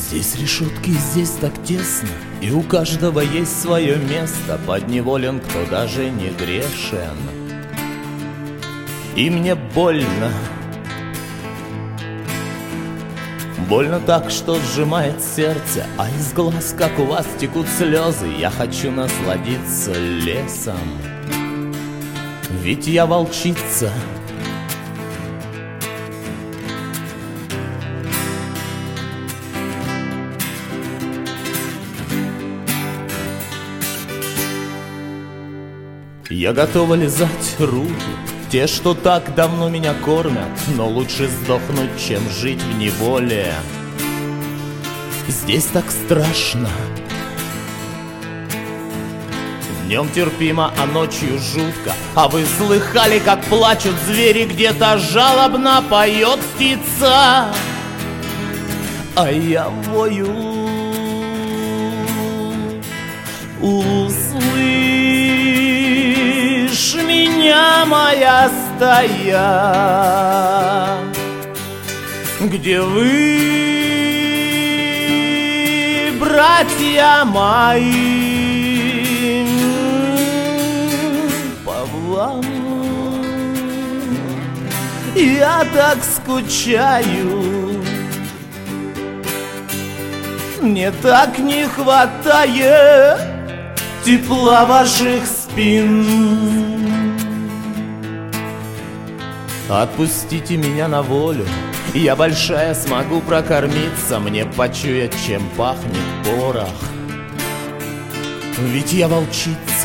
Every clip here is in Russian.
Здесь решетки, здесь так тесно, и у каждого есть свое место. Подневолен, кто даже не грешен. И мне больно. Больно так, что сжимает сердце, а из глаз, как у вас, текут слезы. Я хочу насладиться лесом, ведь я волчица. Я готова лизать руки, те, что так давно меня кормят, но лучше сдохнуть, чем жить в неволе. Здесь так страшно. Днем терпимо, а ночью жутко. А вы слыхали, как плачут звери? Где-то жалобно поет птица, а я вою. Услышь меня, моя стая, где вы, братья мои? По вам я так скучаю. Мне так не хватает тепла ваших спин. Отпустите меня на волю, я большая, смогу прокормиться. Мне почуять, чем пахнет порох, ведь я волчица.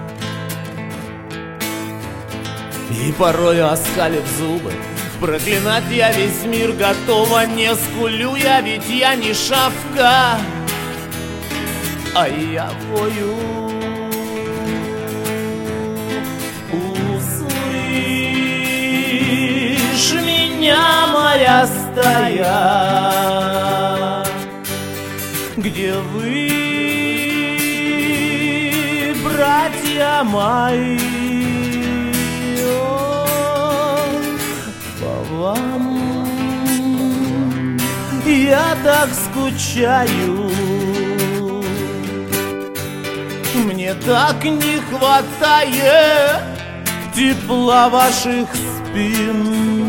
И порою, оскалив зубы, проклинать я весь мир готова. Не скулю я, ведь я не шавка, а я вою. Услышь меня, моя стая, где вы, братья мои? По вам я так скучаю. Мне так не хватает тепла ваших спин.